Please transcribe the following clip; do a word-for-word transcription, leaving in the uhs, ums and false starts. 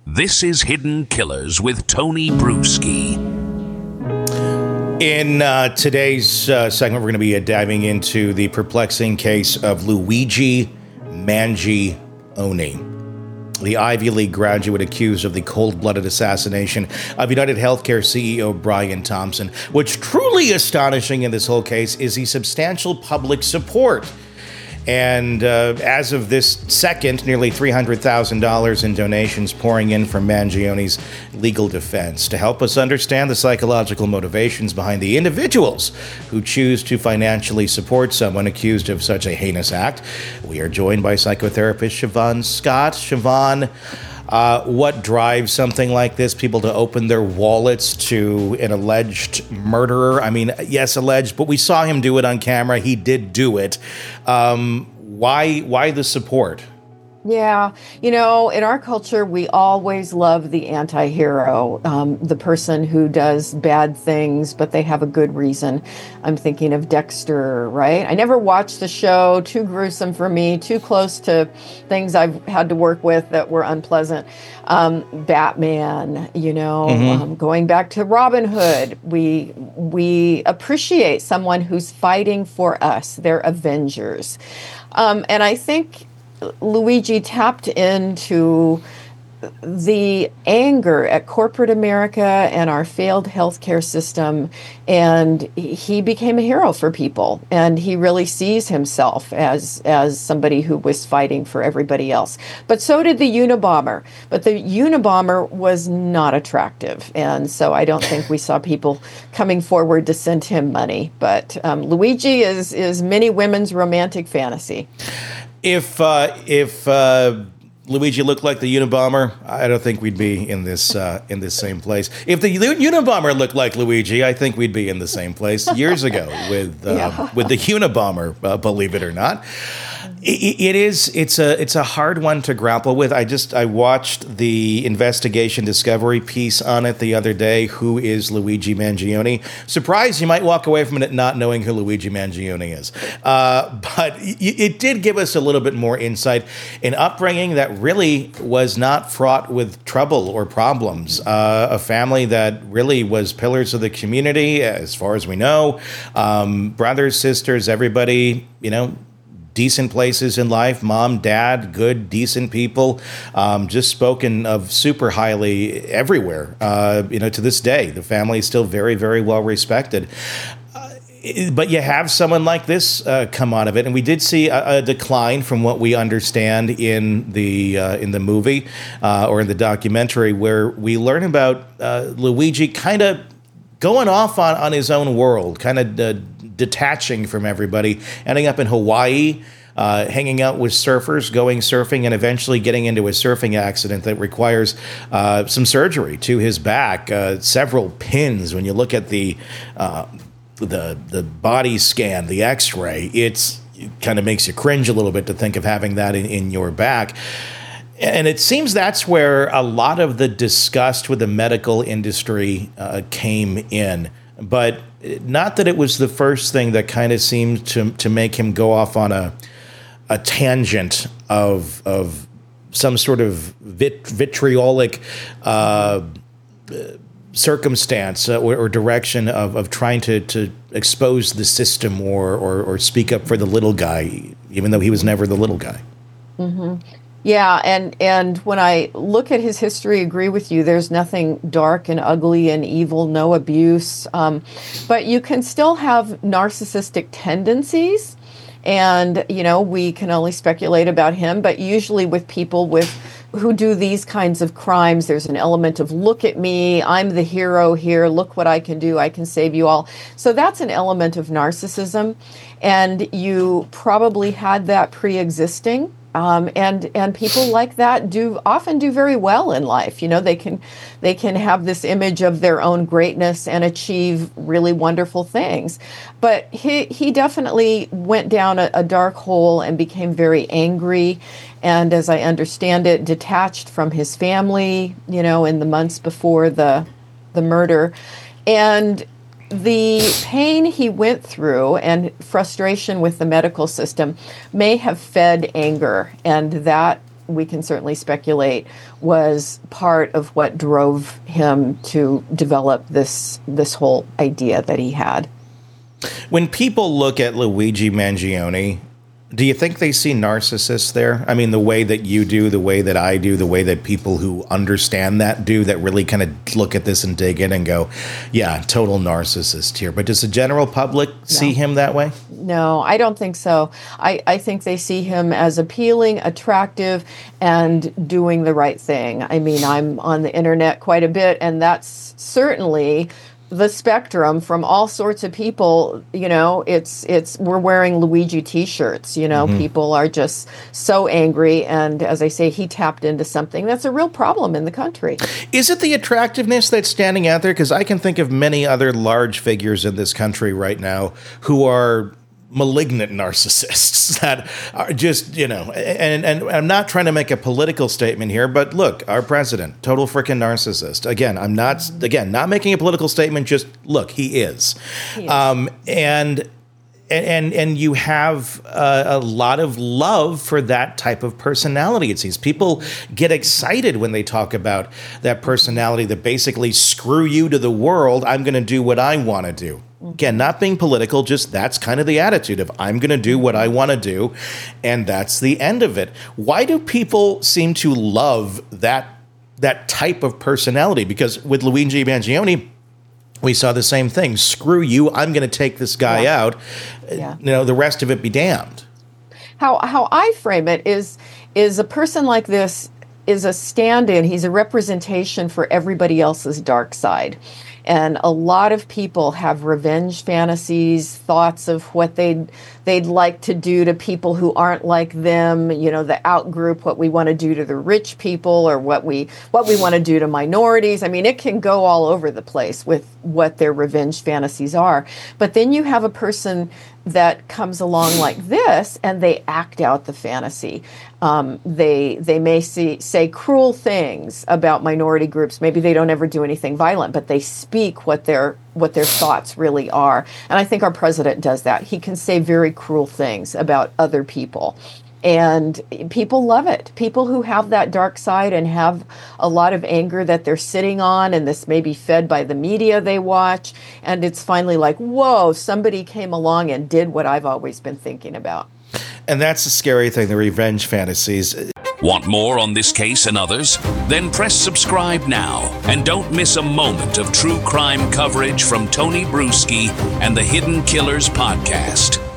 This is Hidden Killers with Tony Bruschi. In uh, today's uh, segment, we're going to be uh, diving into the perplexing case of Luigi Mangione, the Ivy League graduate accused of the cold-blooded assassination of United Healthcare C E O Brian Thompson. What's truly astonishing in this whole case is the substantial public support. And uh, as of this second, nearly three hundred thousand dollars in donations pouring in from Mangione's legal defense. To help us understand the psychological motivations behind the individuals who choose to financially support someone accused of such a heinous act, we are joined by psychotherapist Siobhan Scott. Siobhan, Uh, what drives something like this? People to open their wallets to an alleged murderer? I mean, yes, alleged, but we saw him do it on camera. He did do it. Um, why, why the support? Yeah, you know, in our culture, we always love the anti-hero, um, the person who does bad things, but they have a good reason. I'm thinking of Dexter, right? I never watched the show, too gruesome for me, too close to things I've had to work with that were unpleasant. Um, Batman, you know, mm-hmm. um, going back to Robin Hood, we, we appreciate someone who's fighting for us. They're avengers. Um, and I think Luigi tapped into the anger at corporate America and our failed healthcare system, and he became a hero for people. And he really sees himself as as somebody who was fighting for everybody else. But so did the Unabomber. But the Unabomber was not attractive, and so I don't think we saw people coming forward to send him money. But um, Luigi is is many women's romantic fantasy. If uh, if uh, Luigi looked like the Unabomber, I don't think we'd be in this uh, in this same place. If the Unabomber looked like Luigi, I think we'd be in the same place years ago with uh, yeah. with the Unabomber. Uh, believe it or not, it, it is it's a it's a hard one to grapple with. I just I watched the investigation Discovery piece on it the other day. Who is Luigi Mangione? Surprised you might walk away from it not knowing who Luigi Mangione is, uh, but it did give us a little bit more insight in upbringing that really was not fraught with trouble or problems. Uh, a family that really was pillars of the community, as far as we know. Um, brothers, sisters, everybody, you know, decent places in life. Mom, dad, good, decent people. Um, just spoken of super highly everywhere. Uh, you know, to this day, the family is still very, very well respected. But you have someone like this uh, come out of it, and we did see a, a decline from what we understand in the uh, in the movie uh, or in the documentary, where we learn about uh, Luigi kind of going off on, on his own world, kind of uh, detaching from everybody, ending up in Hawaii, uh, hanging out with surfers, going surfing, and eventually getting into a surfing accident that requires uh, some surgery to his back, uh, several pins. When you look at the uh, the the body scan, the X-ray, it's, it kind of makes you cringe a little bit to think of having that in, in your back. And it seems that's where a lot of the disgust with the medical industry uh, came in. But not that it was the first thing that kind of seemed to to make him go off on a a tangent of of some sort of vit, vitriolic uh, circumstance uh, or, or direction of, of trying to, to expose the system or, or or speak up for the little guy, even though he was never the little guy. Mm-hmm. Yeah, and and when I look at his history, agree with you. There's nothing dark and ugly and evil, no abuse, um, but you can still have narcissistic tendencies. And, you know, we can only speculate about him, but usually with people with who do these kinds of crimes, there's an element of, look at me, I'm the hero here, look what I can do, I can save you all. So that's an element of narcissism. And you probably had that pre-existing. Um, and and people like that do often do very well in life. You know, they can they can have this image of their own greatness and achieve really wonderful things. But he he definitely went down a, a dark hole and became very angry, and as I understand it, detached from his family. You know, in the months before the the murder, and the pain he went through and frustration with the medical system may have fed anger, and that we can certainly speculate, was part of what drove him to develop this this whole idea that he had. When people look at Luigi Mangione, do you think they see narcissists there? I mean, the way that you do, the way that I do, the way that people who understand that do, that really kind of look at this and dig in and go, yeah, total narcissist here. But does the general public see No. him that way? No, I don't think so. I, I think they see him as appealing, attractive, and doing the right thing. I mean, I'm on the internet quite a bit, and that's certainly the spectrum from all sorts of people. You know, it's it's we're wearing Luigi t-shirts. You know, mm-hmm. People are just so angry, and as I say, he tapped into something that's a real problem in the country. Is it the attractiveness that's standing out there? Because I can think of many other large figures in this country right now who are malignant narcissists that are just, you know, and, and I'm not trying to make a political statement here, but look, our president, total freaking narcissist. Again, I'm not, again, not making a political statement, just look, he is. He is. Um, and, and, and you have a, a lot of love for that type of personality, it seems. People get excited when they talk about that personality that basically, screw you to the world, I'm going to do what I want to do. Again, not being political, just that's kind of the attitude of I'm going to do what I want to do, and that's the end of it. Why do people seem to love that that type of personality? Because with Luigi Mangione, we saw the same thing. Screw you, I'm going to take this guy yeah. out. Yeah. You know, the rest of it be damned. How how I frame it is is a person like this is a stand-in. He's a representation for everybody else's dark side. And a lot of people have revenge fantasies, thoughts of what they'd they'd like to do to people who aren't like them. You know, the out group, what we want to do to the rich people, or what we what we want to do to minorities. I mean, it can go all over the place with what their revenge fantasies are. But then you have a person that comes along like this, and they act out the fantasy. Um, they they may see, say cruel things about minority groups. Maybe they don't ever do anything violent, but they speak what their what their thoughts really are. And I think our president does that. He can say very cruel things about other people. And people love it. People who have that dark side and have a lot of anger that they're sitting on, and this may be fed by the media they watch, and it's finally like, whoa, somebody came along and did what I've always been thinking about. And that's the scary thing, the revenge fantasies. Want more on this case and others? Then press subscribe now and don't miss a moment of true crime coverage from Tony Bruschi and the Hidden Killers podcast.